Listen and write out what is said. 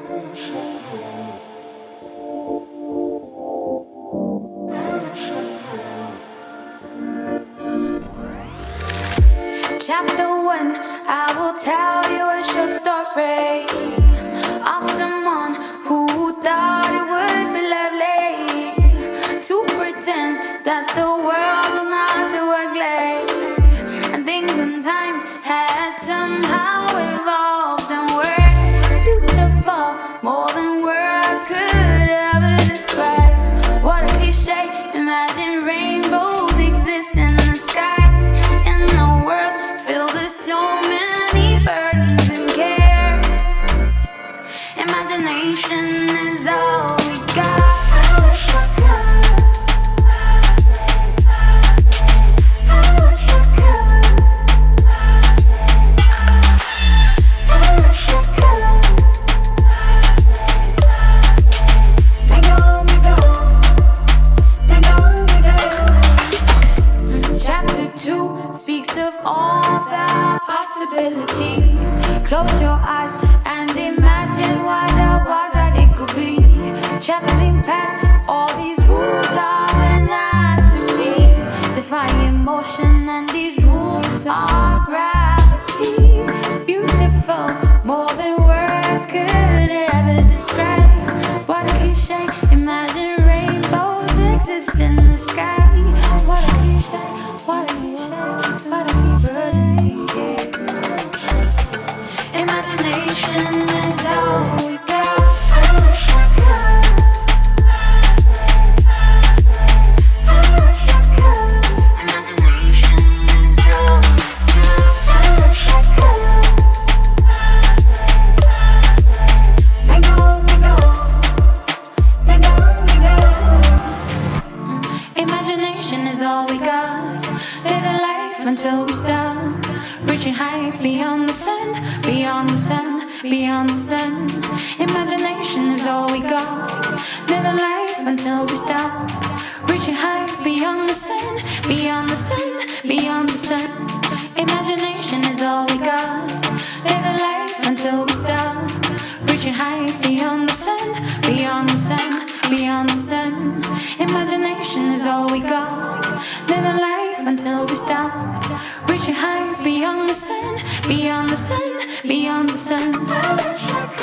Chapter 1, I will tell you a short story of someone who thought it would be lovely to pretend that the world was not so ugly, and things and times had somehow evolved and were beautiful, more than words could ever describe. What a cliche, imagine rainbows exist in the sky, in the world filled with so many burdens and cares. Imagination is all we got. I wish I could. I wish I could. I wish I could. Make go, make go, make go, make go. Chapter 2 speaks of all the possibilities. Close your eyes and imagine what it could be. Traveling past all these rules of anatomy, defying motion, and these rules are gravity. Beautiful, more than words could ever describe. What a cliche, imagine rainbows exist in the sky. What a cliche, what a cliche, what a cliche. Imagination is all we got. I wish I could. I wish I could. Imagination is all we got. I wish I could. Let go, let go, let go, let go. Imagination is all we got. Living life until we stop. Reaching heights beyond the sun, beyond the sun, beyond the sun. Imagination is all we got. Living life until we stop. Reaching heights beyond the sun, beyond the sun, beyond the sun. Imagination is all we got. Living life until we stop. Reaching heights beyond the sun, beyond the sun, beyond the sun. Imagination is all we got. Living life until we stop. Reaching heights beyond the sun, beyond the sun, beyond the sun. I wish I could.